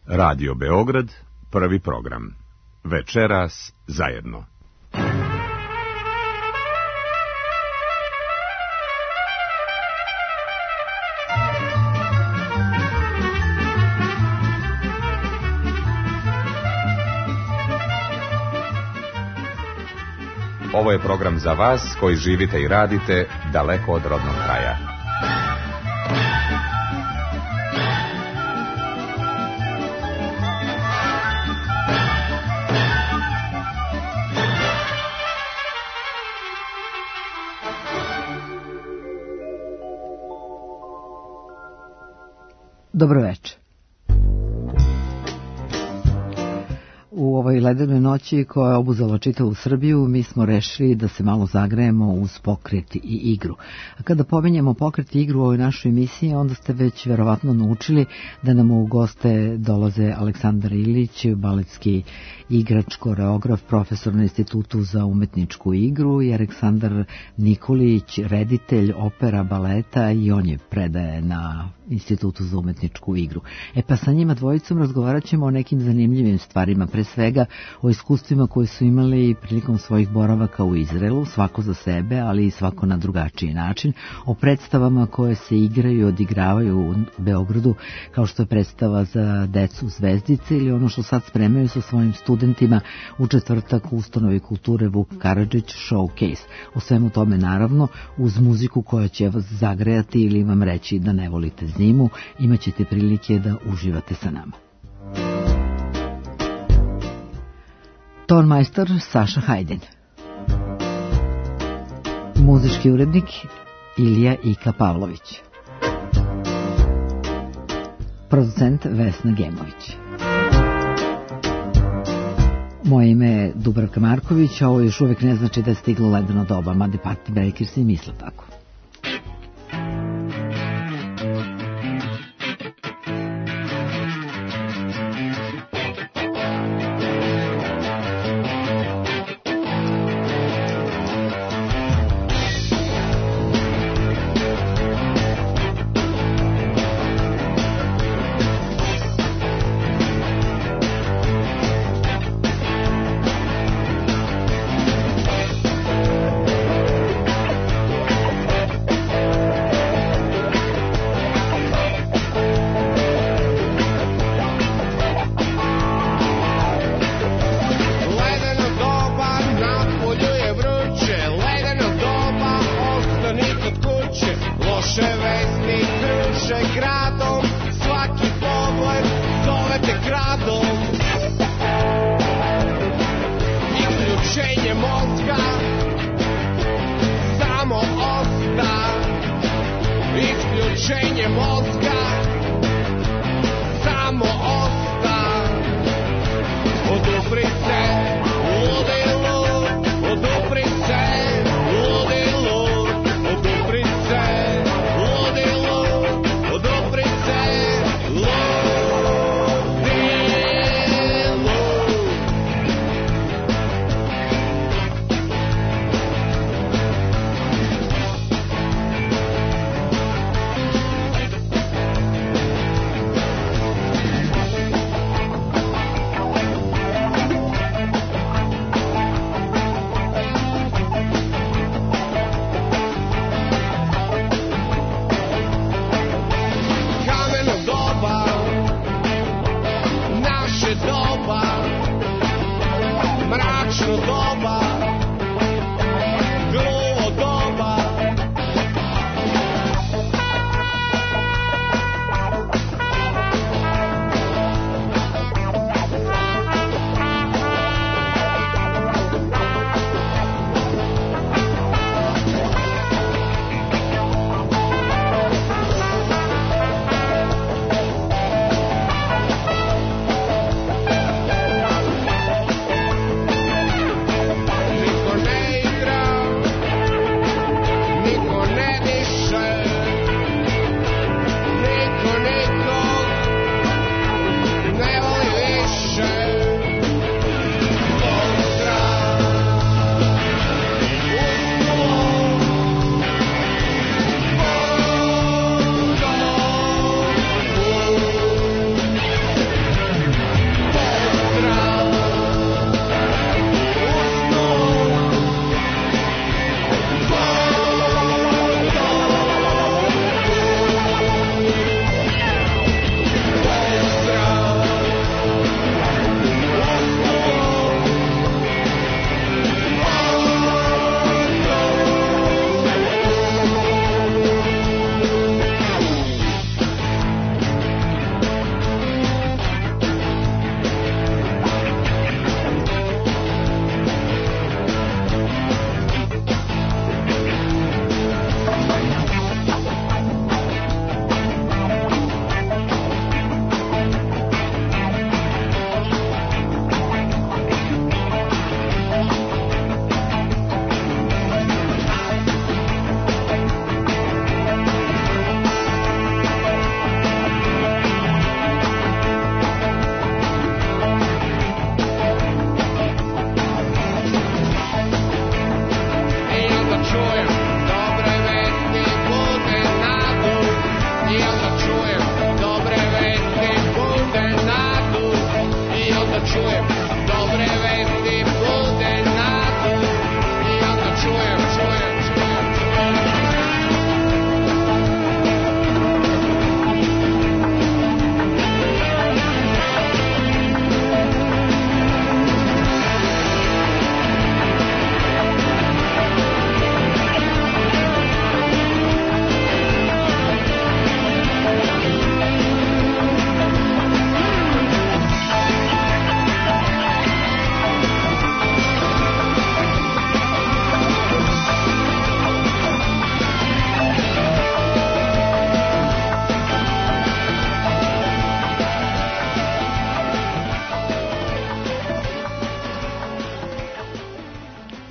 Radio Beograd, prvi program. Večeras zajedno. Ovo je program za vas koji živite i radite daleko od rodnog kraja. Dobro večer. U ovoj ledenoj noći koja je obuzela čitavu Srbiju, mi smo rešili da se malo zagrejemo uz pokret i igru. A kada pominjemo pokret i igru u ovoj našoj emisiji, onda ste već verovatno naučili da nam u goste dolaze Aleksandar Ilić, baletski igrač, koreograf, profesor na Institutu za umetničku igru, i Aleksandar Nikolić, reditelj opera, baleta, i on je predaje na Institutu za umetničku igru. Pa sa njima dvojicom razgovarat ćemo o nekim zanimljivim stvarima, pre svega o iskustvima koje su imali prilikom svojih boravaka u Izraelu, svako za sebe, ali i svako na drugačiji način, o predstavama koje se igraju i odigravaju u Beogradu, kao što je predstava za decu Zvezdice ili ono što sad spremaju sa svojim studentima u četvrtak u Ustanovi kulture Vuk Karadžić Showcase. O svemu tome, naravno, uz muziku koja će vas zagrejati ili vam reći da ne volite zimu, imat ćete prilike da uživate sa nama. Tonmajstor Saša Hajdin, muzički urednik Ilija Ika Pavlović, producent Vesna Gemović. Moje ime je Dubravka Marković, a ovo još uvijek ne znači da je stiglo ledeno doba, mada Party Breakers i misle tako.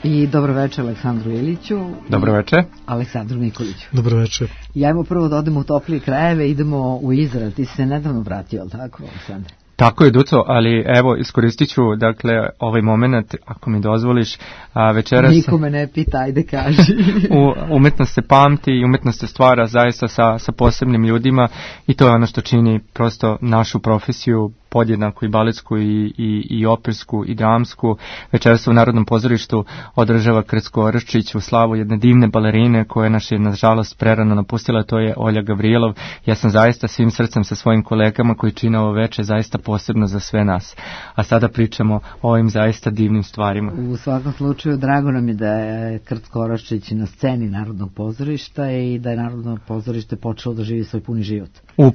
I dobro večer Aleksandru Iliću. Dobro večer. Aleksandru Nikoliću. Dobro večer. Jajmo prvo da odemo u toplije krajeve, idemo u Izrael. Ti si se nedavno vratio, ali tako, Aleksandre? Tako je, Duco, ali evo, iskoristit ću, dakle, ovaj moment, ako mi dozvoliš, večeras... Nikome ne pita, ajde kaži. Umetnost se pamti i umetnost se stvara zaista sa posebnim ljudima i to je ono što čini prosto našu profesiju podjednako i baletsku i opersku i dramsku. Večeras se u Narodnom pozorištu održava Krcko Rščić u slavu jedne divne balerine koje nas je nažalost prerano napustila, to je Olja Gavrilov. Ja sam zaista svim srcem sa svojim kolegama koji čine ovo veče zaista posebno za sve nas. A sada pričamo o ovim zaista divnim stvarima. U svakom slučaju drago nam je da je Krcko Rščić na sceni Narodnog pozorišta i da je Narodno pozorište počelo da živi svoj puni život.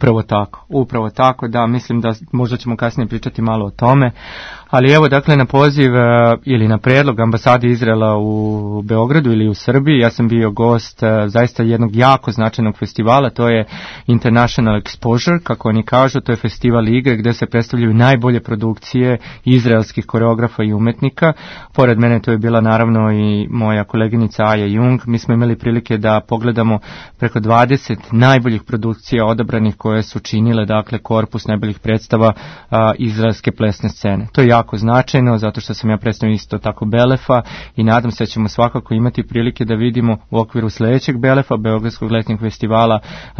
Upravo tako, da, mislim da možda ćemo kasnije pričati malo o tome, ali evo dakle na poziv ili na predlog ambasade Izraela u Beogradu ili u Srbiji, ja sam bio gost zaista jednog jako značajnog festivala, to je International Exposure, kako oni kažu, to je festival igre gde se predstavljaju najbolje produkcije izraelskih koreografa i umetnika. Pored mene to je bila naravno i moja koleginica Aja Jung. Mi smo imali prilike da pogledamo preko 20 najboljih produkcija odabranih koje su činile dakle korpus najboljih predstava izraelske plesne scene. To je jako značajno zato što sam ja predstavio isto tako Belefa i nadam se da ćemo svakako imati prilike da vidimo u okviru sledećeg Belefa, Beogradskog letnjeg festivala,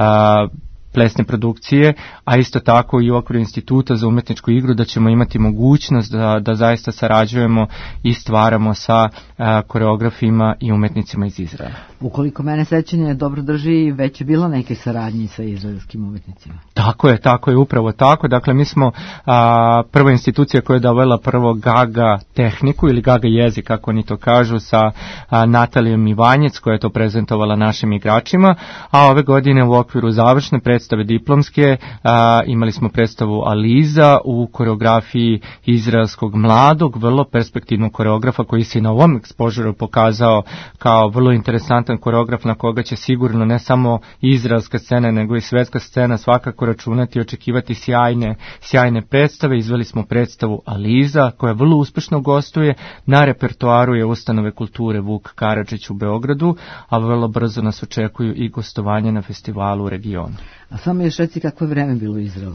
plesne produkcije, a isto tako i u okviru Instituta za umetničku igru da ćemo imati mogućnost da zaista sarađujemo i stvaramo sa koreografima i umetnicima iz Izraela. Ukoliko mene sećanje dobro drži, već je bilo neke saradnje sa izraelskim umetnicima. Tako je, upravo tako. Dakle, mi smo prva institucija koja je dovela prvo Gaga tehniku ili Gaga jezik, kako oni to kažu, sa Natalijom Ivanjec koja je to prezentovala našim igračima, a ove godine u okviru završne predstave diplomske imali smo predstavu Aliza u koreografiji izraelskog mladog, vrlo perspektivnog koreografa koji se na ovom ekspožeru pokazao kao vrlo interesantan koreograf na koga će sigurno ne samo izraelska scena nego i svetska scena svakako računati i očekivati sjajne predstave. Izveli smo predstavu Aliza koja vrlo uspešno gostuje, na repertoaru je Ustanove kulture Vuk Karadžić u Beogradu, a vrlo brzo nas očekuju i gostovanje na festivalu u regionu. A samo još reci kako je vreme bilo u Izraelu.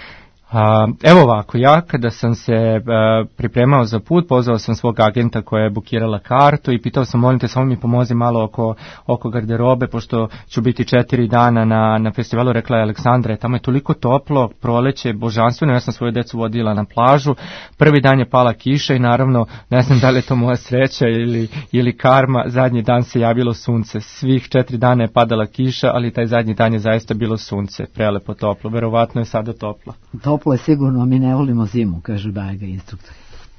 Evo ovako, ja kada sam se pripremao za put, pozvao sam svog agenta koja je bukirala kartu i pitao sam, molim te, samo mi pomozi malo oko garderobe, pošto ću biti 4 dana na festivalu. Rekla je Aleksandra, tamo je toliko toplo, proleće, božanstveno, ja sam svoju decu vodila na plažu, prvi dan je pala kiša i naravno, ne znam da li je to moja sreća ili karma, zadnji dan se javilo sunce, svih 4 dana je padala kiša, ali taj zadnji dan je zaista bilo sunce, prelepo toplo, verovatno je sada toplo. Toplo je sigurno, mi ne volimo zimu, kažu Baga instruktori.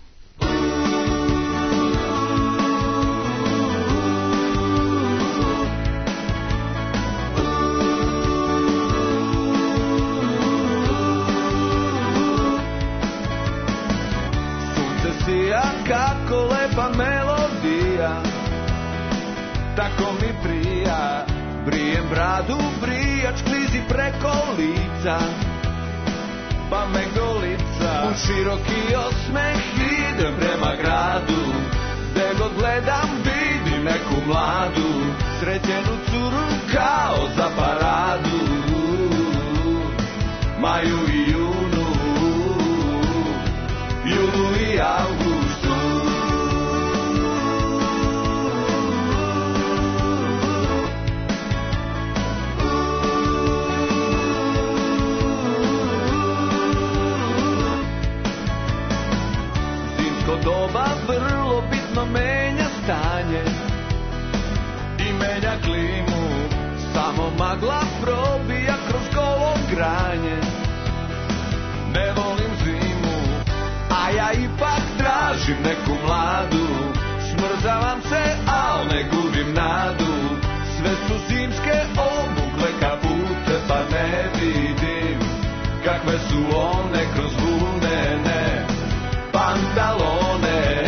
Sunce sija kako lepa melodija, tako mi prija, brijem bradu, brijač klizi preko lica, pa me golica, u široki osmeh idem prema gradu, gde god gledam vidim neku mladu, srećenu curu kao za paradu, maju i junu i avgustu. Doba vrlo bitno menja stanje i menja klimu, samo magla probija kroz golo granje. Ne volim zimu, a ja ipak tražim neku mladu, smrzavam se, al ne gubim nadu, sve su zimske obukle kapute, pa ne vidim kakve su one kroz vunene pantalone.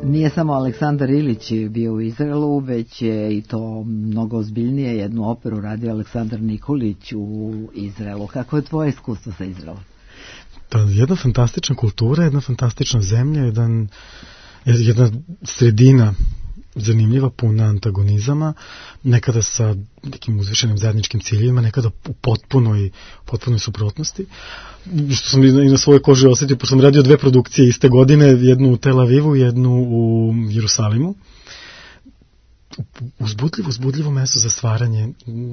Nije samo Aleksandar Ilić bio u Izraelu, već je i to mnogo ozbiljnije jednu operu radio Aleksandar Nikolić u Izraelu. Kako je tvoje iskustvo sa Izraelom? Jedna fantastična kultura, jedna fantastična zemlja, jedna sredina zanimljiva, puna antagonizama, nekada sa nekim uzvišenim zajedničkim ciljevima, nekada u potpunoj suprotnosti. Što sam i na svojoj koži osjetio, pošto sam radio 2 produkcije iste godine, jednu u Tel Avivu, jednu u Jerusalimu. Uzbudljivo mesto za stvaranje.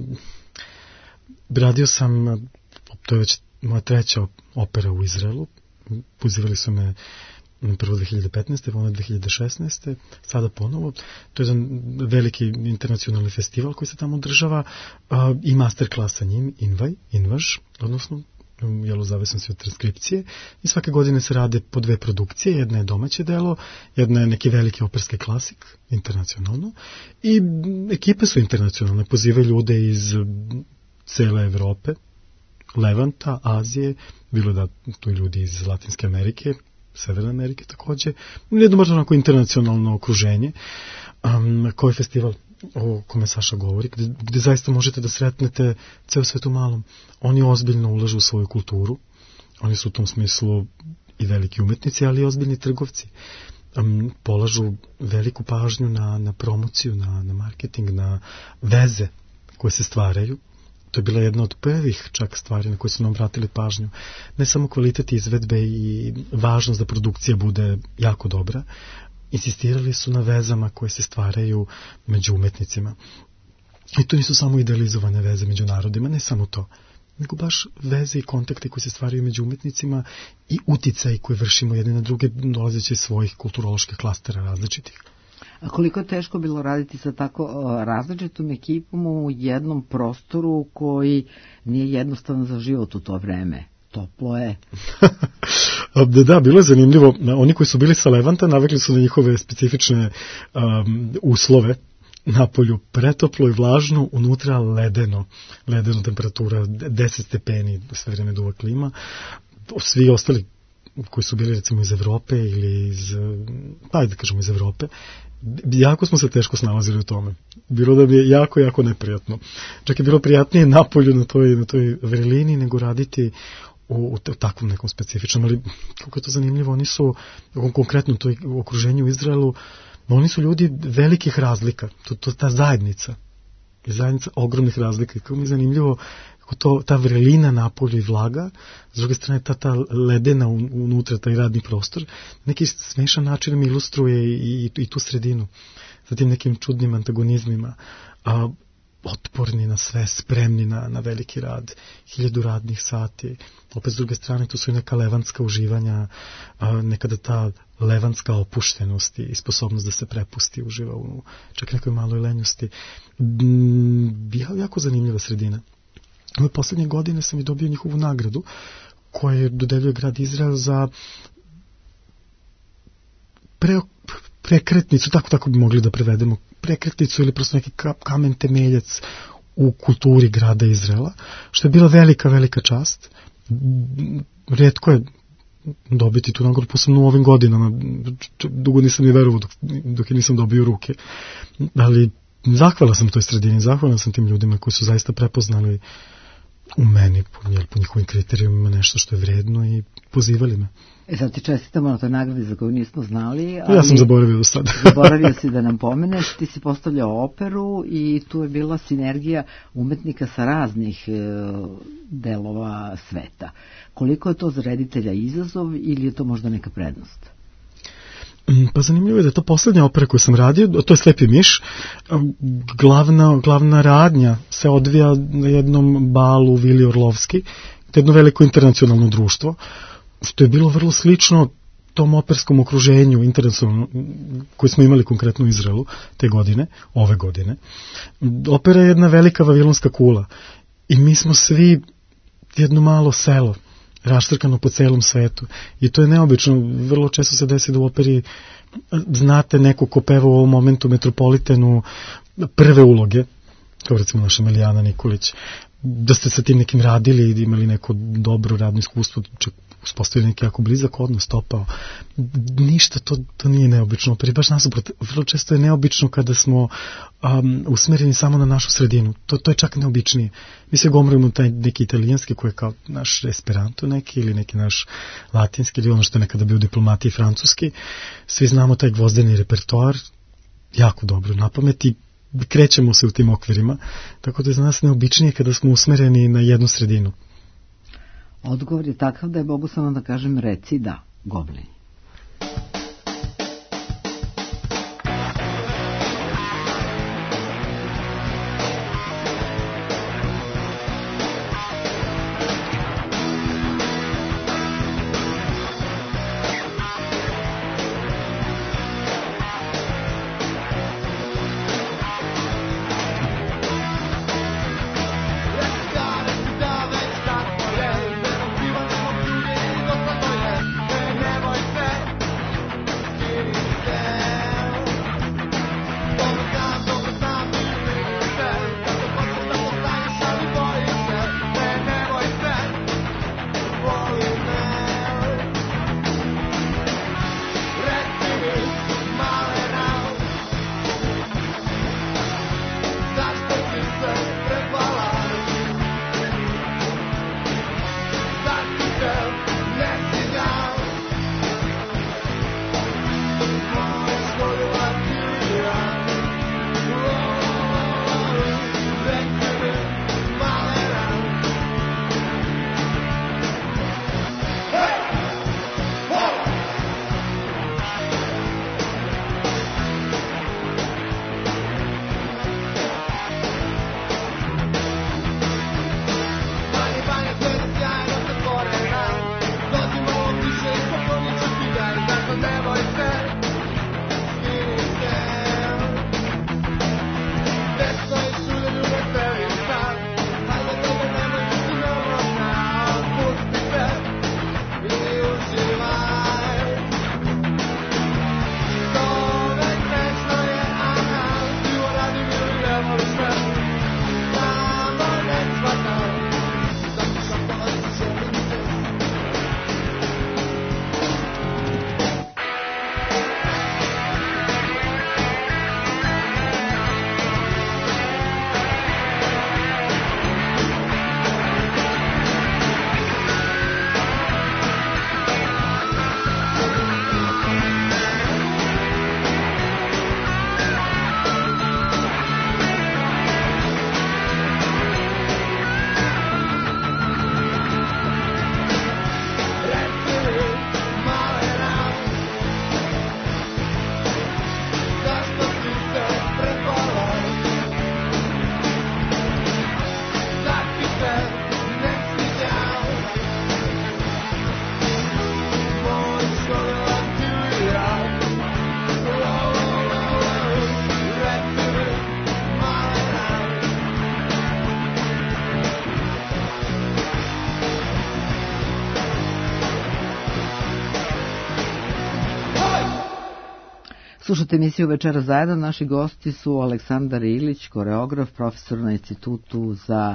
Radio sam, to je već moja 3. opera u Izraelu, pozivali su me prvo 2015. onda 2016. sada ponovo. To je jedan veliki internacionalni festival koji se tamo održava i masterclass sa njim, Invaž, odnosno zove sam se od transkripcije, i svake godine se rade po 2 produkcije, jedna je domaće delo, jedna je neki veliki operski klasik, internacionalno, i ekipe su internacionalne, pozivaju ljude iz cele Evrope, Levanta, Azije, bilo da tu ljudi iz Latinske Amerike, Severne Amerike takođe, jedno možda onako internacionalno okruženje. Koji festival o kome Saša govori, gde zaista možete da sretnete ceo svet u malom. Oni ozbiljno ulažu u svoju kulturu, oni su u tom smislu i veliki umetnici, ali i ozbiljni trgovci. Polažu veliku pažnju na promociju, na marketing, na veze koje se stvaraju. To je bila jedna od prvih čak stvari na koje su nam vratili pažnju. Ne samo kvalitet izvedbe i važnost da produkcija bude jako dobra, insistirali su na vezama koje se stvaraju među umetnicima. I to nisu samo idealizovane veze među narodima, ne samo to, nego baš veze i kontakte koji se stvaraju među umetnicima i uticaj koji vršimo jedne na druge, dolazeći iz svojih kulturoloških klastera različitih. A koliko je teško bilo raditi sa tako različitom ekipom u jednom prostoru koji nije jednostavan za život u to vreme? Toplo je. Da, bilo je zanimljivo. Oni koji su bili sa Levanta navikli su na njihove specifične uslove. Napolju pretoplo i vlažno, unutra ledeno temperatura, 10 stepeni, sve vreme duva klima. Svi ostali koji su bili recimo iz Evrope ili iz Evrope, jako smo se teško snalazili u tome. Bilo da bi je jako neprijatno. Čak je bilo prijatnije napolju na toj vrelini nego raditi u takvom nekom specifičnom, ali kako je to zanimljivo, oni su konkretno to okruženju u Izraelu, oni su ljudi velikih razlika, ta zajednica ogromnih razlika. Kako mi je zanimljivo ta vrelina napolju i vlaga, s druge strane ta ledena unutra, taj radni prostor, neki smešan način mi ilustruje i tu sredinu sa tim nekim čudnim antagonizmima, otporni na sve, spremni na veliki rad, 1000 radnih sati. Opet s druge strane tu su i neka levantska uživanja, nekada ta levantska opuštenost i sposobnost da se prepusti, uživa u čak nekoj maloj lenjosti. Jako zanimljiva sredina. Ove poslednje godine sam i dobio njihovu nagradu koju dodeljuje grad Izrael za prekretnicu, tako bi mogli da prevedemo, prekretnicu ili prosto neki kamen temeljac u kulturi grada Izraela, što je bila velika čast. Retko je dobiti tu nagradu, posebno u ovim godinama, dugo nisam ni verovao dok je nisam dobio ruke, ali zahvalan sam toj sredini, zahvalan sam tim ljudima koji su zaista prepoznali u meni, po njihovim kriterijumima, nešto što je vredno i pozivali me. Sad ti čestitamo na toj nagradi za koju nismo znali. Ali ja sam zaboravio do sada. Zaboravio si da nam pomeneš, ti si postavljao operu i tu je bila sinergija umetnika sa raznih delova sveta. Koliko je to za reditelja izazov ili je to možda neka prednost? Pa zanimljivo je da je to poslednja opera koju sam radio, to je Slepi miš. Glavna radnja se odvija na jednom balu u Vili Orlovski, to je jedno veliko internacionalno društvo, što je bilo vrlo slično tom operskom okruženju internacionalno koje smo imali konkretno u Izraelu ove godine. Opera je jedna velika vavilonska kula i mi smo svi jedno malo selo, raštrkano po celom svetu. I to je neobično. Vrlo često se desi da u operi znate neko ko peva u ovom momentu Metropolitenu prve uloge, kao recimo naša Milijana Nikolić. da ste sa tim nekim radili i imali neko dobro radno iskustvo, čak uspostavili neki jako blizak odnos, topao. Ništa, to nije neobično. Pa je baš nasuprot, vrlo često je neobično kada smo usmereni samo na našu sredinu. To je čak neobičnije. Mi se govorimo taj neki italijanski koji je kao naš esperanto neki ili neki naš latinski ili ono što je nekada bio diplomatiji francuski. Svi znamo taj gvozdeni repertoar jako dobro na pamet i krećemo se u tim okvirima. Tako da je za nas neobičnije kada smo usmereni na jednu sredinu. Odgovor je takav da je mogu samo da kažem reci da, Goblin. Slušate emisiju Večera zajedno. Naši gosti su Aleksandar Ilić, koreograf, profesor na Institutu za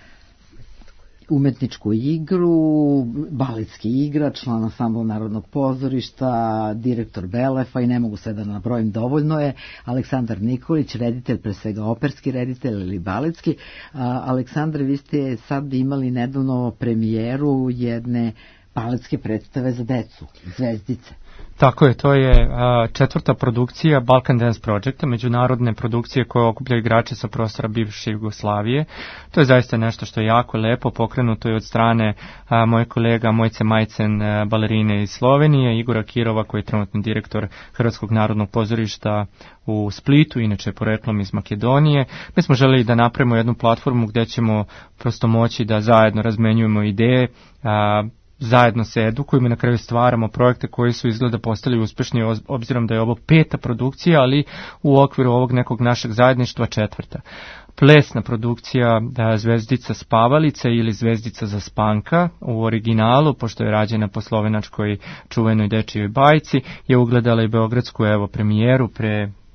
umetničku igru, baletski igrač, član ansambla Narodnog pozorišta, direktor Belefa i ne mogu sve da nabrojim, dovoljno je. Aleksandar Nikolić, reditelj, pre svega operski reditelj ili baletski. Aleksandar, vi ste sad imali nedavno premijeru jedne baletske predstave za decu, Zvezdice. Tako je, to je četvrta produkcija Balkan Dance Projecta, međunarodne produkcije koje okupljaju igrače sa prostora bivše Jugoslavije. To je zaista nešto što je jako lepo, pokrenuto je od strane mojeg kolega Mojce Majcen, balerine iz Slovenije, Igora Kirova koji je trenutno direktor Hrvatskog narodnog pozorišta u Splitu, inače poreklom iz Makedonije. Mi smo želeli da napravimo jednu platformu gdje ćemo prosto moći da zajedno razmenjujemo ideje, zajedno se edukujemo i na kraju stvaramo projekte koji su izgleda postali uspješni, obzirom da je ovo peta produkcija, ali u okviru ovog nekog našeg zajedništva četvrta. Plesna produkcija Zvezdica spavalice ili Zvezdica za spanka u originalu, pošto je rađena po slovenačkoj čuvenoj dečijoj bajci, je ugledala i beogradsku premijeru pre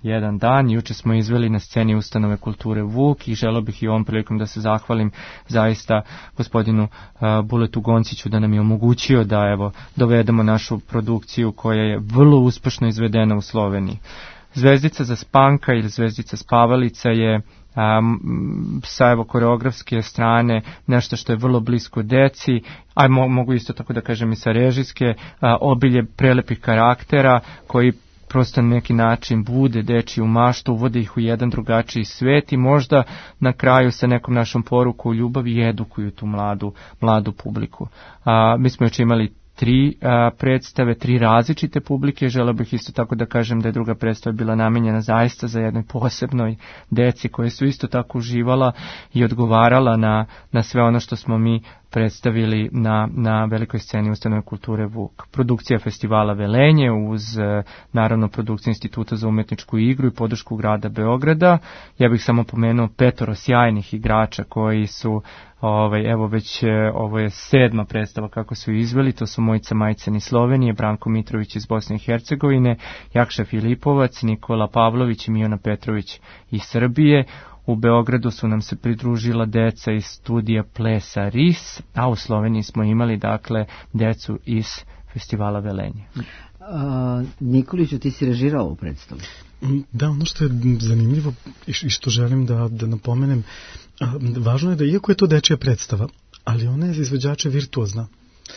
jedan dan. Juče smo izveli na sceni Ustanove kulture Vuk i želeo bih i ovom prilikom da se zahvalim zaista gospodinu Buletu Gonciću da nam je omogućio da dovedemo našu produkciju koja je vrlo uspešno izvedena u Sloveniji. Zvezdica za spanka ili Zvezdica spavalica je sa koreografske strane nešto što je vrlo blisko deci, a mogu isto tako da kažem i sa režijske, obilje prelepih karaktera koji prosto na neki način bude dečiju maštu, uvode ih u jedan drugačiji svet i možda na kraju sa nekom našom poruku u ljubavi i edukuju tu mladu publiku. Mi smo još imali 3 predstave, 3 različite publike. Želeo bih isto tako da kažem da je druga predstava bila namenjena zaista za jednoj posebnoj deci koje su isto tako uživala i odgovarala na sve ono što smo mi predstavili na velikoj sceni Ustanove kulture Vuk. Produkcija festivala Velenje uz naravno produkciju Instituta za umetničku igru i podršku grada Beograda. Ja bih samo pomenuo 5 sjajnih igrača koji su ovo je 7. predstava kako su izveli, to su Mojica Majcen iz Slovenije, Branko Mitrović iz Bosne i Hercegovine, Jakša Filipovac, Nikola Pavlović i Mijona Petrović iz Srbije. U Beogradu su nam se pridružila deca iz studija plesa RIS, a u Sloveniji smo imali dakle decu iz festivala Velenje. Nikoliću, ti si režirao ovu predstavu? Da, ono što je zanimljivo i što želim da napomenem, važno je da iako je to dečija predstava, ali ona je za izvođače virtuozna.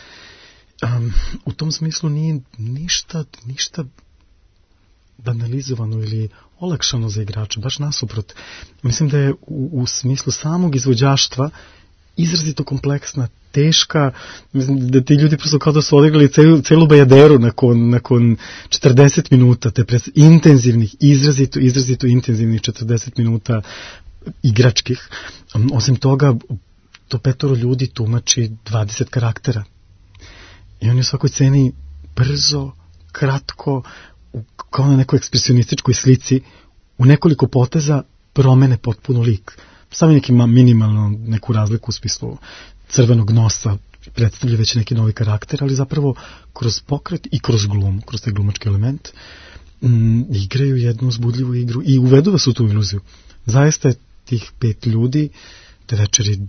U tom smislu nije ništa banalizovano ili olakšano za igrača, baš nasuprot. Mislim da je u smislu samog izvođaštva izrazito kompleksna, teška, mislim da ti ljudi prosto kao da su odigrali celu bajaderu nakon 40 minuta, te intenzivnih, izrazito intenzivnih 40 minuta igračkih. Osim toga, to 5 ljudi tumači 20 karaktera. I oni u svakoj sceni brzo, kratko, kao na nekoj ekspresionističkoj slici, u nekoliko poteza promene potpuno lik. Samo minimalno neku razliku u smislu crvenog nosa predstavlja već neki novi karakter, ali zapravo kroz pokret i kroz glum, kroz taj glumački element, igraju jednu uzbudljivu igru i uvedu vas u tu iluziju. Zaista je tih 5 ljudi te večeri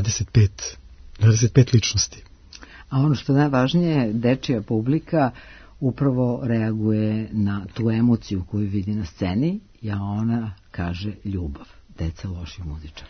25 ličnosti. A ono što je najvažnije, dečija publika upravo reaguje na tu emociju koju vidi na sceni, a ona kaže ljubav. Deca loših muzičara.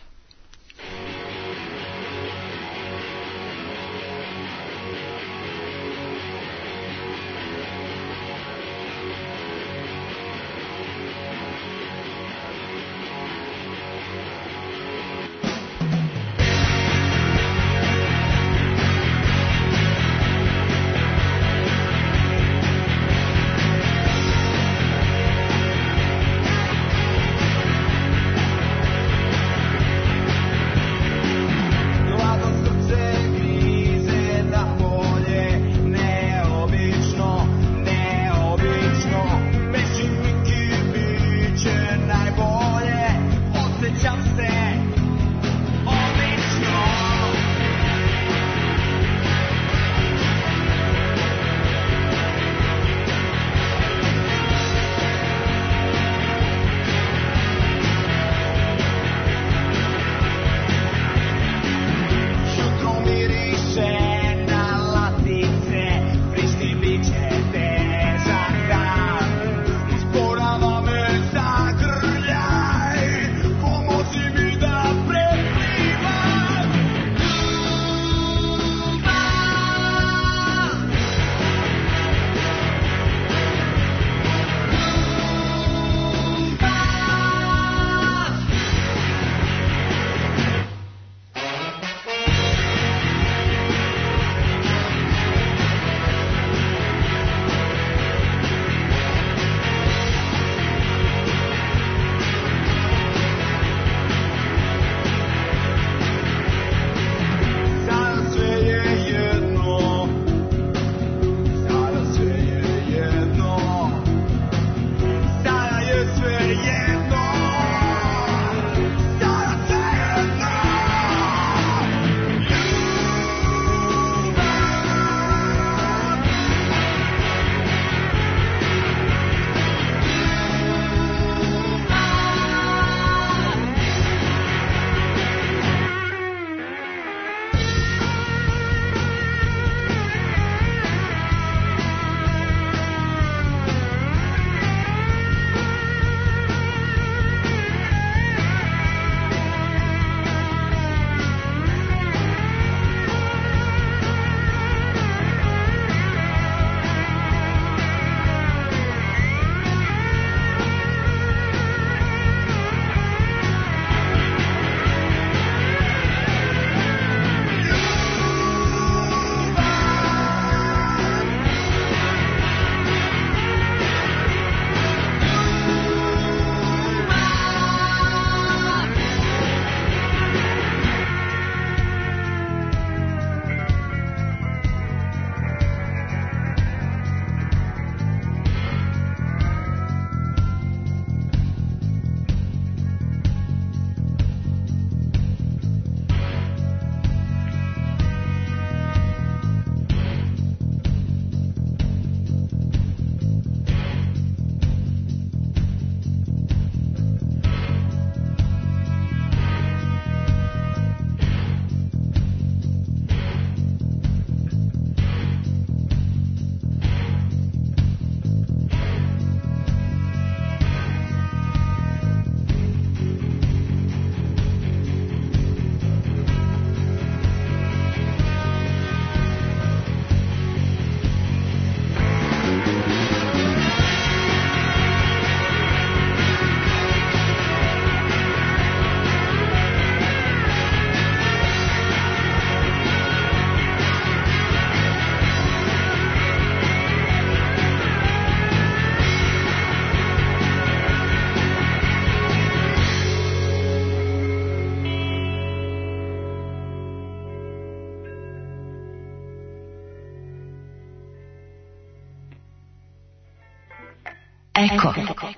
Eko.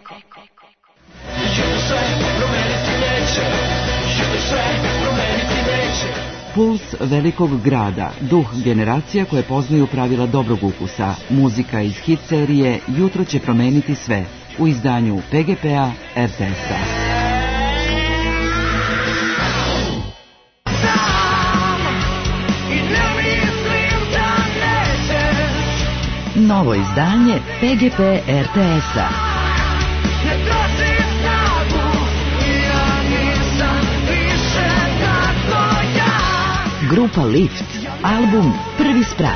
Puls velikog grada, duh generacija koje poznaju pravila dobrog ukusa. Muzika iz hit serije Jutro će promeniti sve u izdanju PGP-a RTS-a. Novo izdanje PGP RTS-a. Grupa Lift, album Prvi sprat.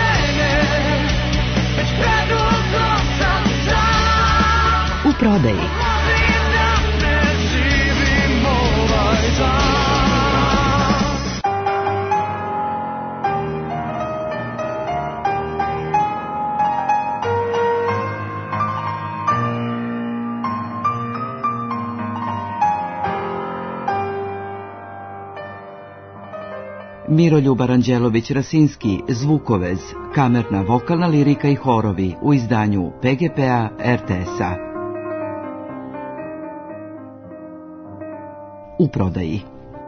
U prodaji. Miroljub Aranđelović-Rasinski, Zvukovez, kamerna vokalna lirika i horovi u izdanju PGP-a RTS-a. U prodaji.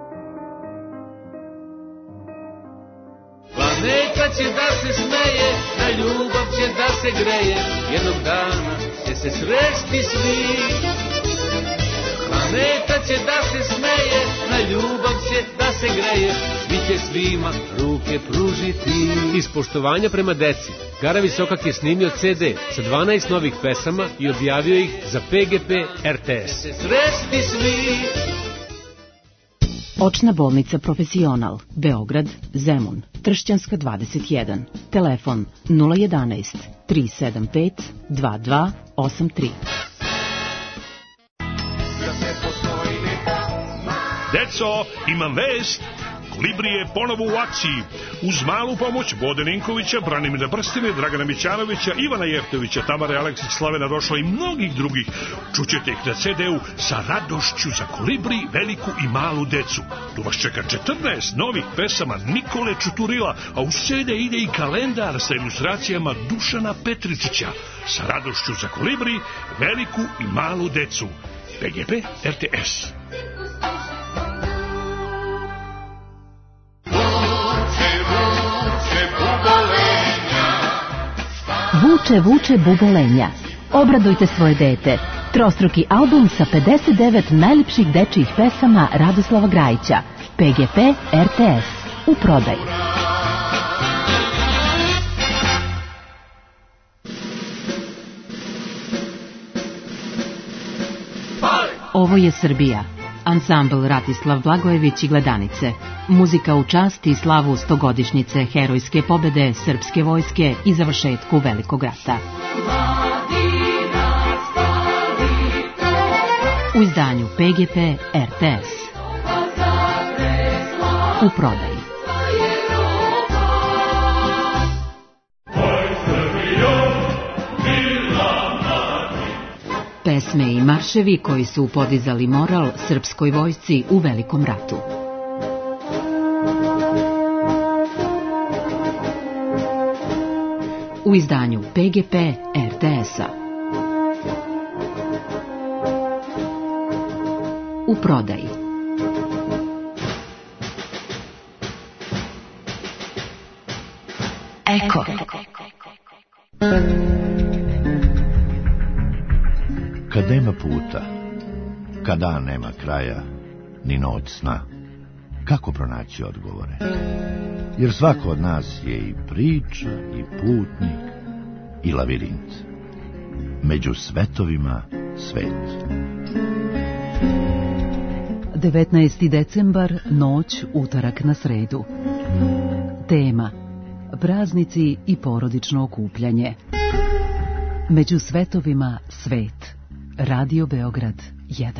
Planeta će da se smeje, na ljubav će da se greje, jednog dana će se sresti svi. Planeta će da se smeje, na ljubav će da se greje, svi će svima ruke pružiti. Iz poštovanja prema deci, Gara Visokak je snimio CD sa 12 novih pesama i objavio ih za PGP RTS. Sresti svi. Očna bolnica Profesional, Beograd, Zemun, Tršćanska 21, telefon 011 375 2283. Deco, imam vest. Kolibri je ponovo u akciji. Uz malu pomoć Bode Ninkovića, Branimira Brstine, Dragana Mićanovića, Ivana Jeftovića, Tamare Aleksić, Slavena Rošla i mnogih drugih. Čućete ih na CD-u sa radošću za Kolibri, veliku i malu decu. Tu vas čeka 14 novih pesama Nikole Čuturila, a uz CD ide i kalendar sa ilustracijama Dušana Petričića. Sa radošću za Kolibri, veliku i malu decu. PGP RTS. Vuče, vuče bubolenja. Obradujte svoje dete. Trostruki album sa 59 najljepših dečijih pesama Radoslava Grajića. PGP RTS. U prodaji. Ovo je Srbija. Ansambl Ratislav Blagojević i Gledanice. Muzika u čast i slavu 100-godišnjice herojske pobede srpske vojske i završetku Velikog rata. U izdanju PGP RTS. U prodaji. Pesme i marševi koji su podizali moral srpskoj vojsci u Velikom ratu. U izdanju PGP RTS-a. U prodaji. Eko. Kad nema puta, kad dan nema kraja, ni noć sna, kako pronaći odgovore? Jer svako od nas je i priča, i putnik, i lavirint. Među svetovima svet. 19. decembar, noć, utorak na sredu. Tema: praznici i porodično okupljanje. Među svetovima svet. Radio Beograd 1.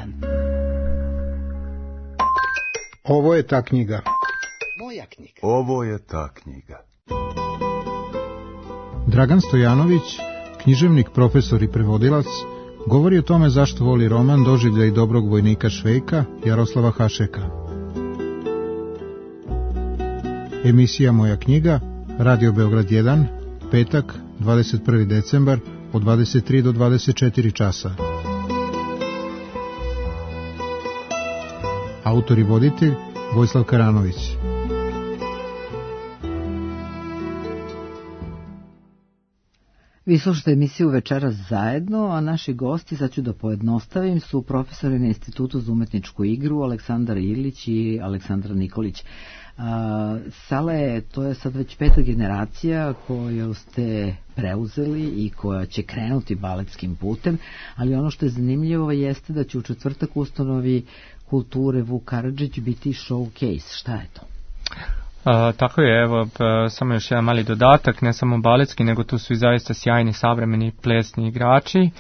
Ovo je ta knjiga. Moja knjiga. Ovo je ta knjiga. Dragan Stojanović, književnik, profesor i prevodilac, govori o tome zašto voli roman Doživljaj dobrog vojnika Švejka Jaroslava Hašeka. Emisija Moja knjiga, Radio Beograd 1, petak, 21. decembar, od 23 do 24 časa. Autor i voditelj Vojislav Karanović. Vi slušate emisiju Večeras zajedno, a naši gosti, sad ću da pojednostavim, su profesori na Institutu za umetničku igru Aleksandar Ilić i Aleksandra Nikolić. Sale, to je sad već 5. generacija koju ste preuzeli i koja će krenuti baletskim putem, ali ono što je zanimljivo jeste da će u četvrtak u ustanovi kulture Vuk Karadžić biti showcase. Šta je to? Tako je, evo, samo još jedan mali dodatak, ne samo baletski, nego tu su i zaista sjajni savremeni plesni igrači.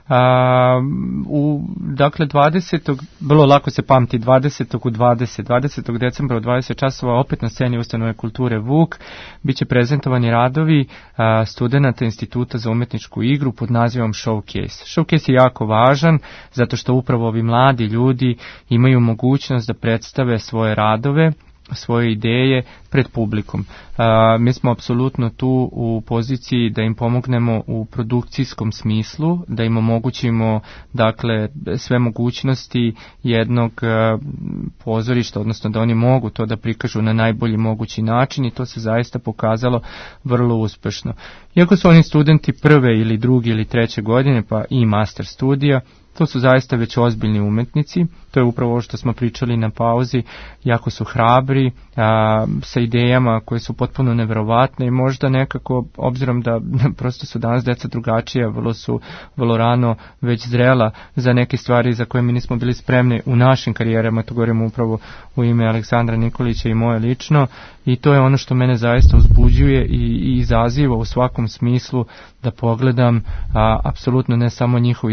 Dakle, 20. vrlo lako se pamti, 20. decembra u 20 časova opet na sceni ustanove kulture Vuk biće prezentovani radovi studenata Instituta za umetničku igru pod nazivom Showcase. Showcase je jako važan zato što upravo ovi mladi ljudi imaju mogućnost da predstave svoje radove, svoje ideje pred publikom. Mi smo apsolutno tu u poziciji da im pomognemo u produkcijskom smislu, da im omogućimo dakle sve mogućnosti jednog pozorišta, odnosno da oni mogu to da prikažu na najbolji mogući način i to se zaista pokazalo vrlo uspešno. Iako su oni studenti prve ili druge ili treće godine, pa i master studija, to su zaista već ozbiljni umetnici, to je upravo ovo što smo pričali na pauzi, jako su hrabri, sa idejama koje su potpuno neverovatne i možda nekako, obzirom da prosto su danas deca drugačija, vrlo rano već zrela za neke stvari za koje mi nismo bili spremni u našim karijerama, to govorimo upravo u ime Aleksandra Nikolića i moje lično, i to je ono što mene zaista uzbuđuje i izaziva u svakom smislu da pogledam apsolutno ne samo njihove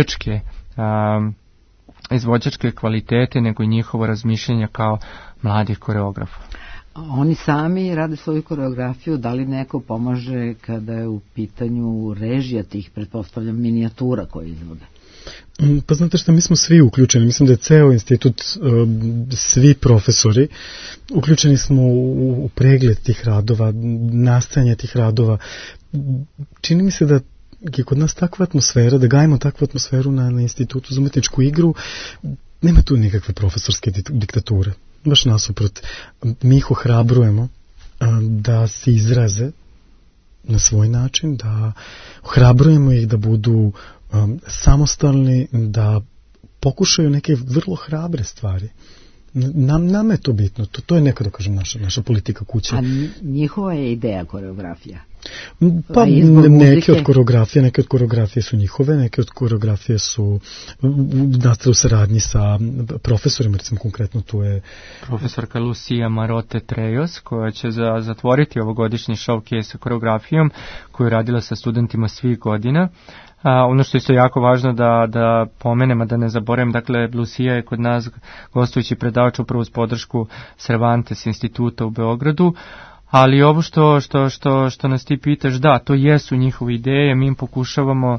izvođačke kvalitete, nego i njihovo razmišljanje kao mladih koreografa. Oni sami rade svoju koreografiju, da li neko pomaže kada je u pitanju režija tih, pretpostavljam, minijatura koje izvode? Pa znate što, mi smo svi uključeni, mislim da je ceo institut, svi profesori, uključeni smo u pregled tih radova, nastajanje tih radova. Čini mi se da je kod nas takva atmosfera, da gajimo takvu atmosferu na Institutu za umetničku igru, nema tu nikakve profesorske diktature. Baš nasuprot, mi ih ohrabrujemo da se izraze na svoj način, da ohrabrujemo ih da budu samostalni, da pokušaju neke vrlo hrabre stvari. Nam je to bitno, to je nekada, kažem, naša politika kuće. A njihova je ideja koreografija? Pa neke od koreografije su njihove, neke od koreografije su nastale u saradnji sa profesorima, recimo konkretno tu je profesorka Lucia Marote Trejos, koja će zatvoriti ovogodišnji showcase sa koreografijom koju je radila sa studentima svih godina. Ono što je isto jako važno da pomenem, a da ne zaboravim, dakle, Lucia je kod nas gostujući predavač upravo uz podršku Cervantes instituta u Beogradu, ali ovo što nas ti pitaš, da, to jesu njihove ideje, mi im pokušavamo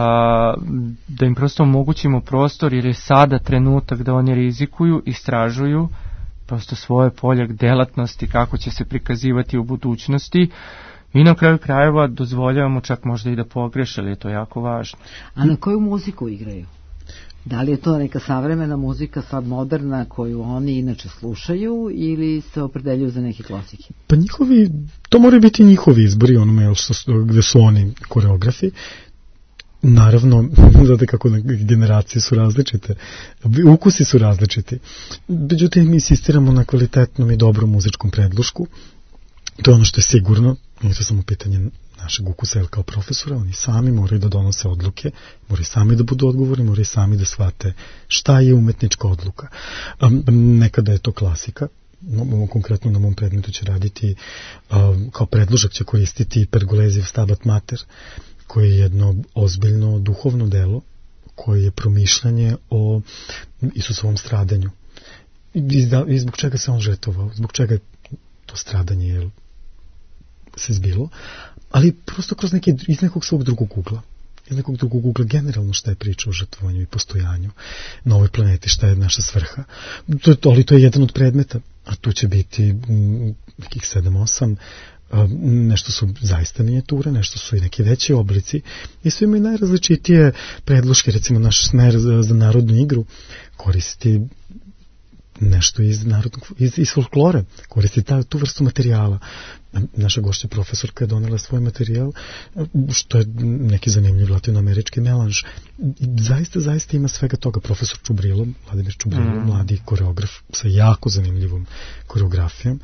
da im prosto omogućimo prostor, jer je sada trenutak da oni rizikuju, istražuju prosto svoje polje delatnosti, kako će se prikazivati u budućnosti. I na kraju krajeva dozvoljavamo čak možda i da pogreše, ali je to jako važno. A na koju muziku igraju? Da li je to neka savremena muzika, sad moderna, koju oni inače slušaju, ili se opredeljuju za neke klasike? Pa to moraju biti njihovi izbori, onome gde su oni koreografi. Naravno, znate kako generacije su različite, ukusi su različiti. Međutim, mi insistiramo na kvalitetnom i dobrom muzičkom predlošku. To je ono što je sigurno, nije to samo pitanje našeg ukusa kao profesora, oni sami moraju da donose odluke, moraju sami da budu odgovorni, moraju sami da shvate šta je umetnička odluka. Nekada je to klasika, konkretno na mom predmetu će raditi, kao predložak će koristiti Pergolezijev Stabat Mater, koji je jedno ozbiljno duhovno delo, koje je promišljanje o Isusovom stradanju. I zbog čega se on žrtvovao, zbog čega je to stradanje se zbilo, ali prosto iz nekog svog drugog ugla. Iz nekog drugog ugla generalno šta je priča o žrtvovanju i postojanju na ovoj planeti, šta je naša svrha. Ali to je jedan od predmeta, a tu će biti nekih 7-8 nešto su zaista minijature, nešto su i neki veći oblici i sve imaju najrazličitije predloške. Recimo naš smer za narodnu igru koristi nešto iz folklore, koristi tu vrstu materijala. Naša gošća profesorka je donela svoj materijal, što je neki zanimljiv latinoamerički melanž. Zaista ima svega toga. Profesor Čubrilo, Vladimir Čubrilo, mladi koreograf sa jako zanimljivom koreografijom,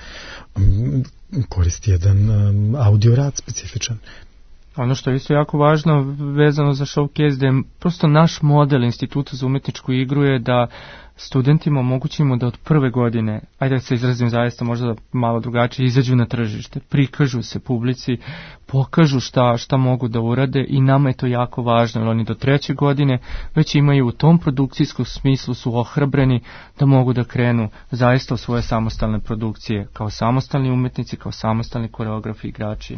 koristi jedan audio rad specifičan. Ono što je isto jako važno vezano za showcase, da je prosto naš model Instituta za umetničku igru je da studentima omogućimo da od prve godine, ajde da se izrazim zaista možda malo drugačije, izađu na tržište, prikažu se publici, pokažu šta mogu da urade i nama je to jako važno, jer oni do 3. godine već imaju u tom produkcijskom smislu su ohrabreni da mogu da krenu zaista u svoje samostalne produkcije kao samostalni umetnici, kao samostalni koreografi, igrači.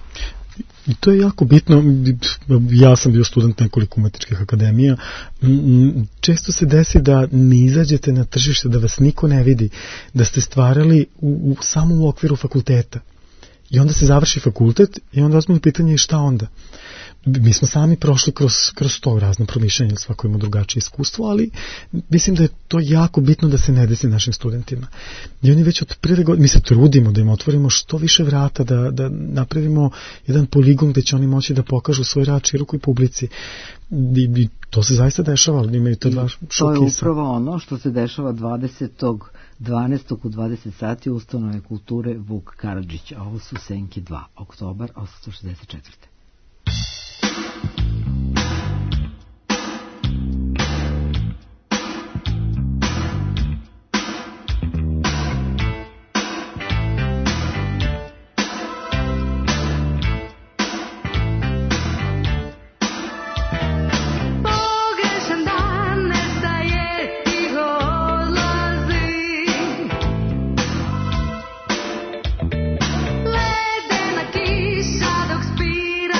I to je jako bitno. Ja sam bio student nekoliko umetničkih akademija. Često se desi da ne izađete na tržište, da vas niko ne vidi, da ste stvarali u samom okviru fakulteta. I onda se završi fakultet i onda ozbiljno pitanje je šta onda. Mi smo sami prošli kroz to razno promišljanje, svako ima drugačije iskustvo, ali mislim da je to jako bitno da se ne desi našim studentima. I oni već od prve godine, mi se trudimo da im otvorimo što više vrata, da napravimo jedan poligon gde će oni moći da pokažu svoj rad širokoj publici. I to se zaista dešava, ali imaju to dva šokisa. To je upravo ono što se dešava 20.12. u 20 sati u Ustanove kulture Vuk Karadžić, a ovo su Senke 2, oktobar 1864. Ledena kiša dok spira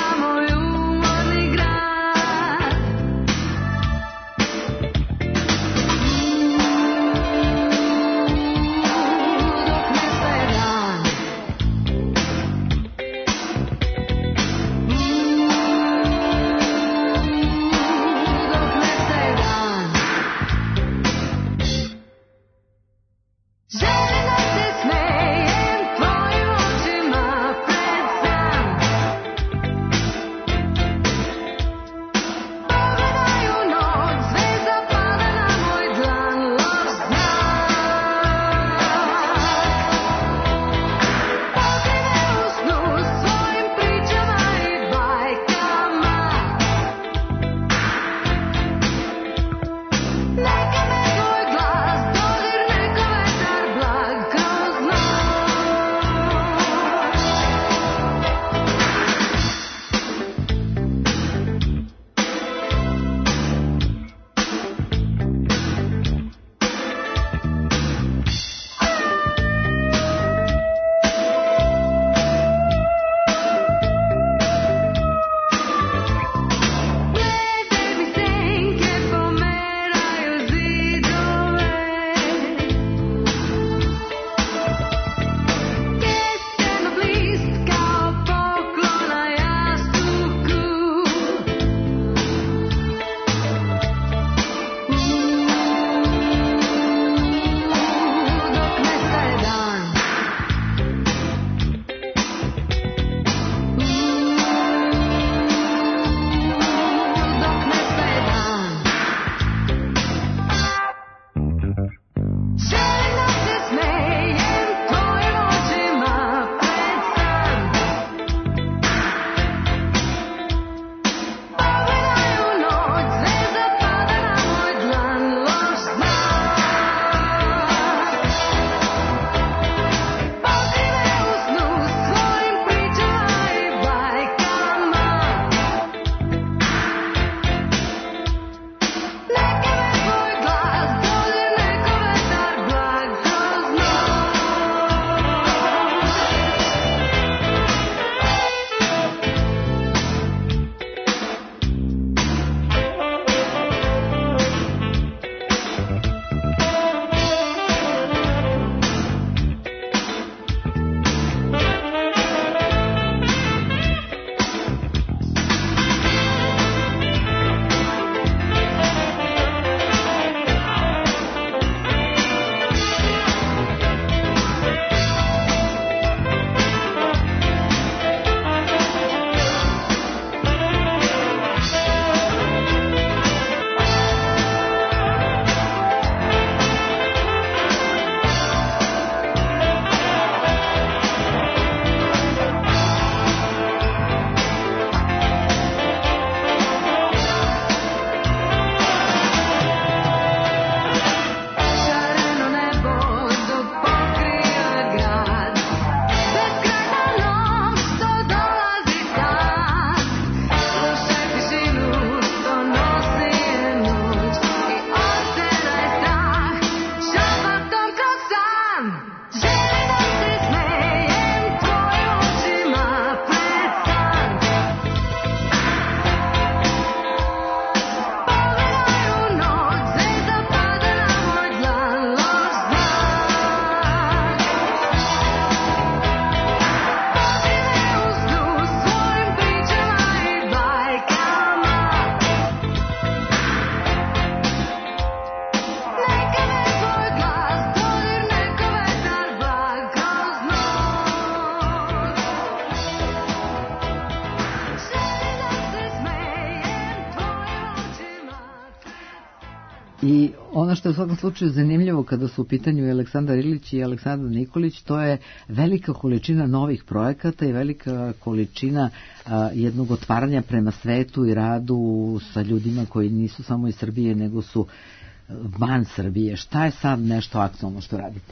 I ono što je u svakom slučaju zanimljivo kada su u pitanju Aleksandar Ilić i Aleksandar Nikolić, to je velika količina novih projekata i velika količina jednog otvaranja prema svetu i radu sa ljudima koji nisu samo iz Srbije, nego su van Srbije. Šta je sad nešto aktualno što radite?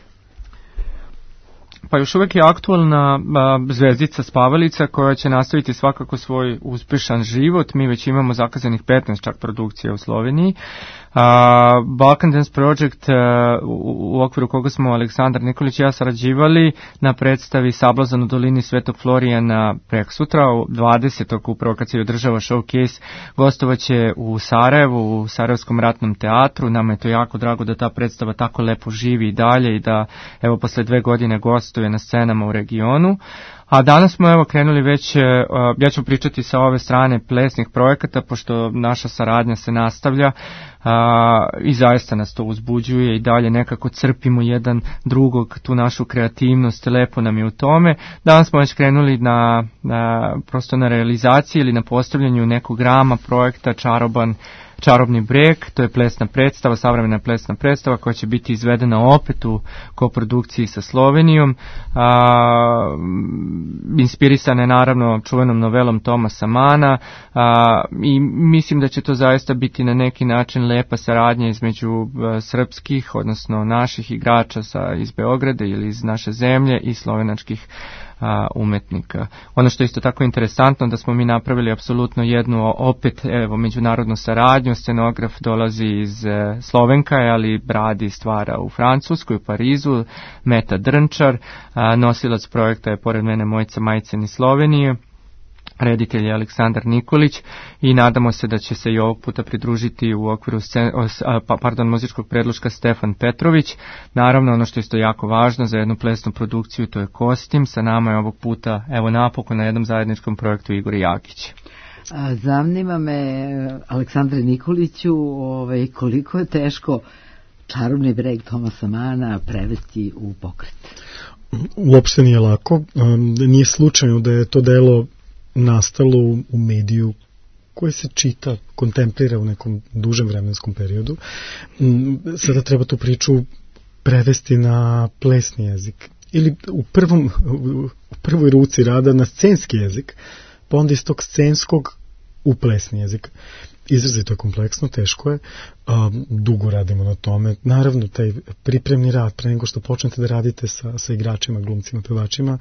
Pa još uvijek je aktualna Zvezdica Spavalica koja će nastaviti svakako svoj uspješan život. Mi već imamo zakazanih 15 čak produkcija u Sloveniji. Balkan Dance Project u okviru koga smo Aleksandar Nikolić i ja sarađivali na predstavi Sablazan u dolini Svetog Florijana preksutra, 20. upravo kad se održava showcase, gostovaće u Sarajevu, u Sarajevskom ratnom teatru. Nama je to jako drago da ta predstava tako lepo živi i dalje i da evo posle 2 godine gostuje na scenama u regionu. A danas smo evo krenuli već, ja ću pričati sa ove strane plesnih projekata, pošto naša saradnja se nastavlja i zaista nas to uzbuđuje i dalje nekako crpimo jedan drugog, tu našu kreativnost, lepo nam je u tome. Danas smo već krenuli prosto na realizaciji ili na postavljanju nekog rama projekta Čarobni breg, to je plesna predstava, savremena plesna predstava koja će biti izvedena opet u koprodukciji sa Slovenijom. Inspirisana je naravno čuvenom novelom Tomasa Mana i mislim da će to zaista biti na neki način lepa saradnja između srpskih, odnosno naših igrača iz Beograda ili iz naše zemlje i slovenačkih umetnika. Ono što je isto tako interesantno da smo mi napravili apsolutno jednu opet međunarodnu saradnju. Scenograf dolazi iz Slovenka, ali radi stvara u Francuskoj, u Parizu, Meta Drnčar, nosilac projekta je pored mene Mojica Majcen iz Slovenije, reditelj je Aleksandar Nikolić i nadamo se da će se i ovog puta pridružiti u okviru muzičkog predloška Stefan Petrović. Naravno, ono što je isto jako važno za jednu plesnu produkciju, to je kostim. Sa nama je ovog puta, evo napokon na jednom zajedničkom projektu Igor Jakić. Zanima me, Aleksandre Nikoliću, koliko je teško Čarobni breg Tomasa Mana prevesti u pokret? Uopšte nije lako. Nije slučajno da je to delo nastalo u mediju koji se čita, kontemplira u nekom dužem vremenskom periodu. Sada treba tu priču prevesti na plesni jezik ili u prvoj ruci rada na scenski jezik, pa onda iz tog scenskog u plesni jezik. Izrazito je kompleksno, teško je, dugo radimo na tome. Naravno, taj pripremni rad, pre nego što počnete da radite sa igračima, glumcima, pevačima,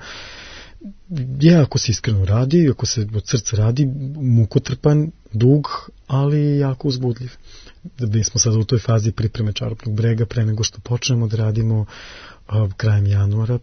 ako se iskreno radi, ako se od srca radi, mukotrpan, dug, ali jako uzbudljiv. Mi smo sada u toj fazi pripreme Čarobnog brega, pre nego što počnemo da radimo krajem januara,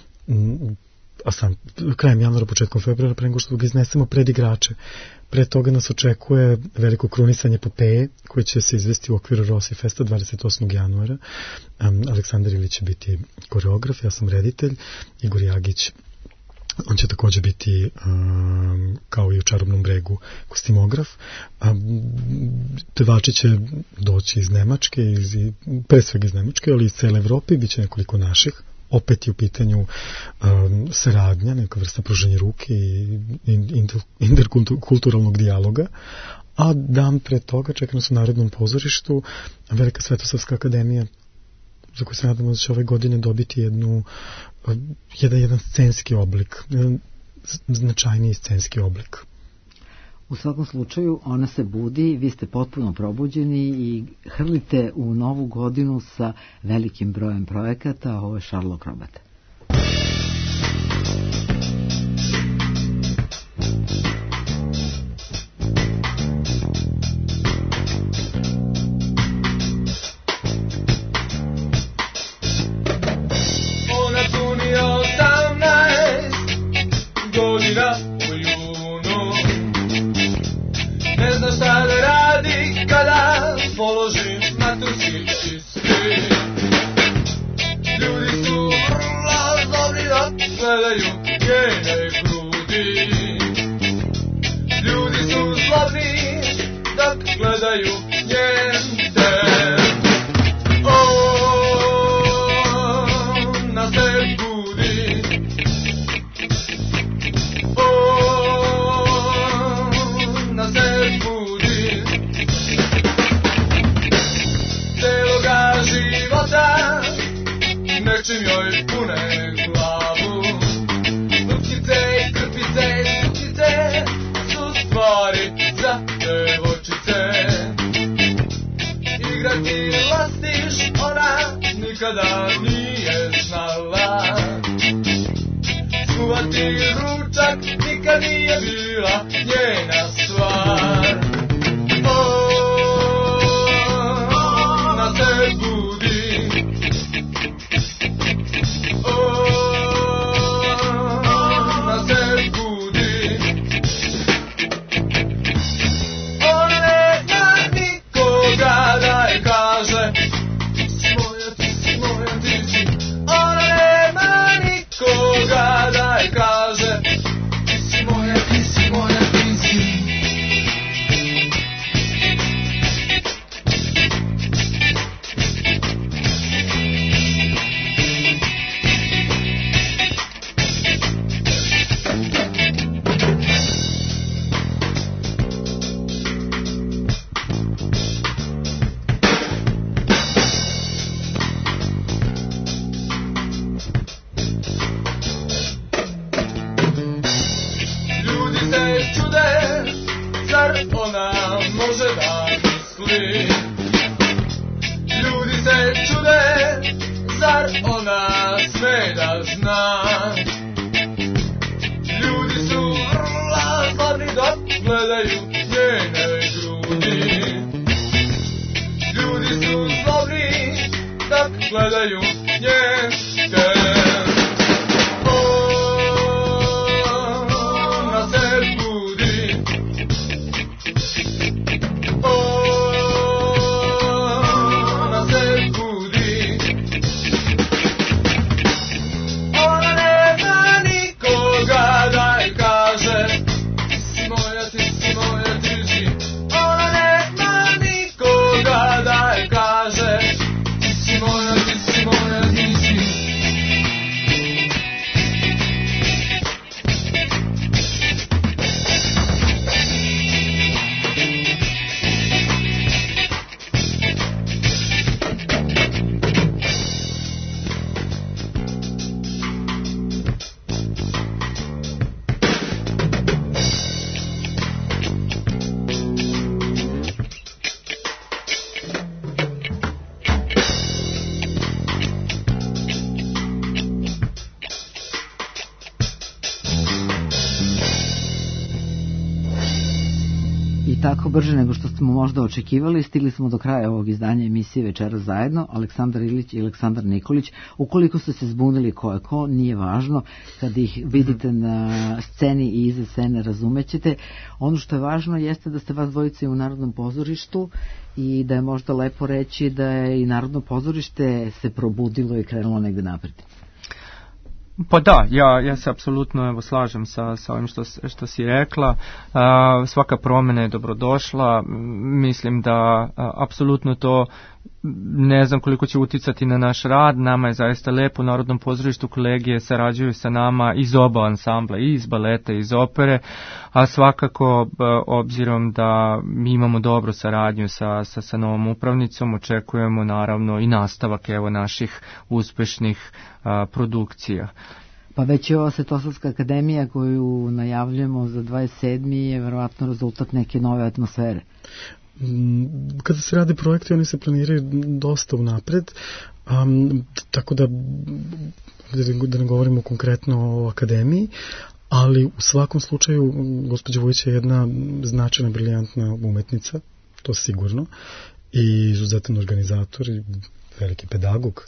krajem januara, početkom februara, pre nego što ga iznesemo pred igrače. Pre toga nas očekuje veliko krunisanje epopeje koje će se izvesti u okviru Rossi Festa 28. januara. Aleksandar Ilić će biti koreograf, ja sam reditelj, Igor Jagić, on će također biti, kao i u Čarobnom bregu, kostimograf. Pevači će doći iz Nemačke, pre svega iz Nemačke, ali iz cele Evrope, bit će nekoliko naših. Opet je u pitanju saradnja, neka vrsta pruženja ruke i interkulturalnog dijaloga. A dan pre toga čeka nas u Narodnom pozorištu Velika Svetosavska akademija, za koju se nadamo da će ove godine dobiti jedan scenski oblik, jedan značajniji scenski oblik. U svakom slučaju, ona se budi, vi ste potpuno probuđeni i hrlite u novu godinu sa velikim brojem projekata. Ovo je Šarlo Krobat. Ona puni 18 godina u junu, ne zna šta da radi kada položi maturski ispit. Ljudi su vrlo dobri da gledaju nikada nije znala. Skuvati ručak nikad nije bila njena stvar. Ona se budi, ona se budi. Ona nema nikoga da je kaže ti si moja, ti si moja, ti si. Ona nema nikoga da je kaže ti si moja, ti si moja, ti si. Ljudi se čude, zar ona može da misli? Ljudi se čude, zar ona sme da zna? Ljudi su vrlo slavni dok gledaju njene grudi. Ljudi su slavni dok gledaju njene grudi. Tako brže nego što smo možda očekivali, stigli smo do kraja ovog izdanja emisije Večeras zajedno. Aleksandar Ilić i Aleksandar Nikolić. Ukoliko ste se zbunili ko je ko, nije važno. Kad ih vidite na sceni i iza scene, razumećete. Ono što je važno jeste da ste vas dvojice u Narodnom pozorištu i da je možda lepo reći da je i Narodno pozorište se probudilo i krenulo negde napred. Pa da, ja se apsolutno evo slažem sa ovim što si rekla. Svaka promjena je dobrodošla. Mislim da apsolutno to ne znam koliko će uticati na naš rad. Nama je zaista lepo u Narodnom pozorištu, kolegije sarađuju sa nama iz oba ansambla, i iz baleta i iz opere, a svakako obzirom da mi imamo dobru saradnju sa novom upravnicom, očekujemo naravno i nastavak evo naših uspešnih produkcija. Pa već je ova Svetosavska akademija koju najavljamo za 27. je verovatno rezultat neke nove atmosfere. Kada se rade projekti, oni se planiraju dosta unapred, tako da ne govorimo konkretno o akademiji, ali u svakom slučaju gospođa Vujić je jedna značajna, briljantna umetnica, to sigurno, i izuzetan organizator i veliki pedagog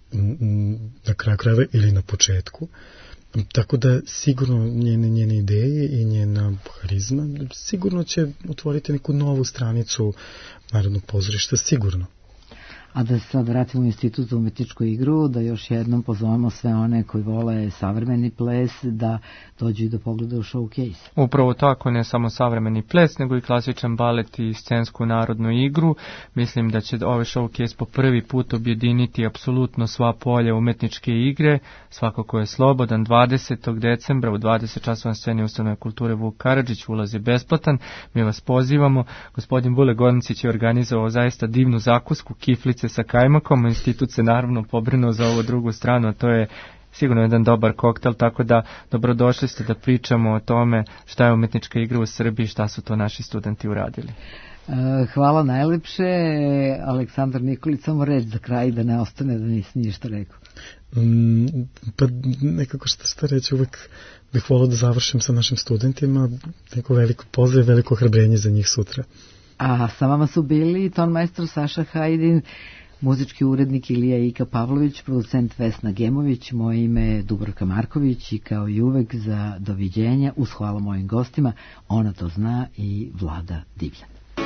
na kraju krajeva ili na početku. Tako da sigurno njene ideje i njena harizma sigurno će otvoriti neku novu stranicu Narodnog pozorišta, sigurno. A da se sad vratimo u Institut za umetničku igru, da još jednom pozovemo sve one koji vole savremeni ples da dođu i da pogledaju showcase. Upravo tako, ne samo savremeni ples, nego i klasičan balet i scensku narodnu igru. Mislim da će ovaj showcase po prvi put objediniti apsolutno sva polja umetničke igre. Svakako je slobodan. 20. decembra u 20 časova na sceni Ustanove kulture Vuk Karadžić, ulaz je besplatan. Mi vas pozivamo. Gospodin Bule Godničić je organizovao zaista divnu zakusku, kiflice sa kajmakom. Institut se naravno pobrinuo za ovu drugu stranu, a to je sigurno jedan dobar koktel, tako da dobrodošli ste da pričamo o tome šta je umetnička igra u Srbiji, šta su to naši studenti uradili. Hvala najlepše. Aleksandar Nikolić, samo reč za kraj da ne ostane da nisi ništa rekao. Pa nekako šta reći, uvek bih volao da završim sa našim studentima, neko veliko pozdrav, veliko ohrabrenje za njih sutra. A sa vama su bili tonmajstor Saša Hajdin, muzički urednik Ilija Ika Pavlović, producent Vesna Gemović, moje ime je Dubravka Marković i kao i uvek za doviđenja uz hvala mojim gostima, Ona to zna i Vlada Divljan.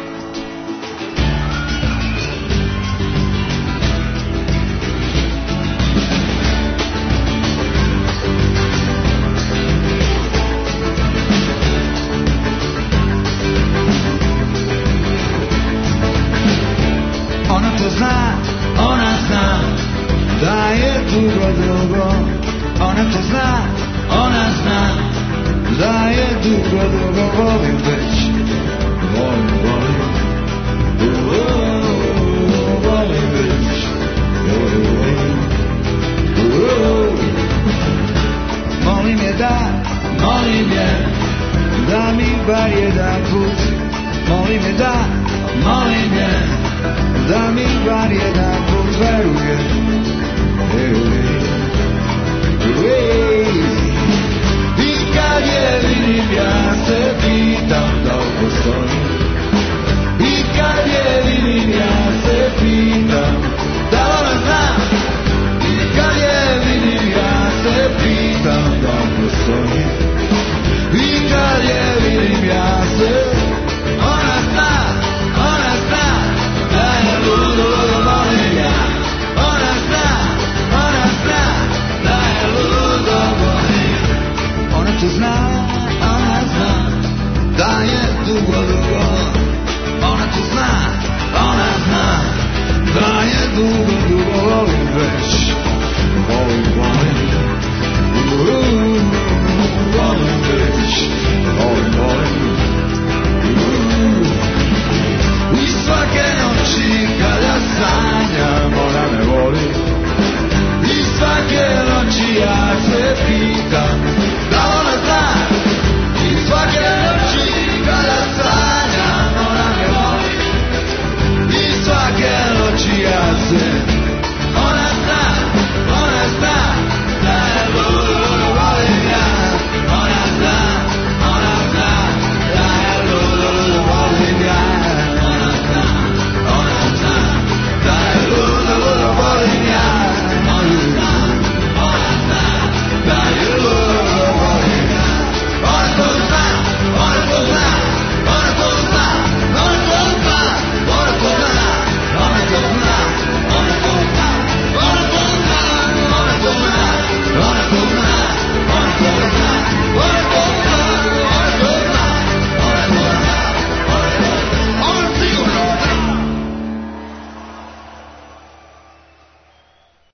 Ona zna da je dugo, dugo. Ona to zna, ona zna da je dugo, dugo. Volim već, volim, volim, volim već, volim. Molim je da mi bar jedan put. Molim je da mi bar jedan put veruje. I kad je vidim ja se pitam da li postoji. I kad je vidim ja se pitam da li ona zna. I kad je vidim ja se pitam da li postoji. I kad je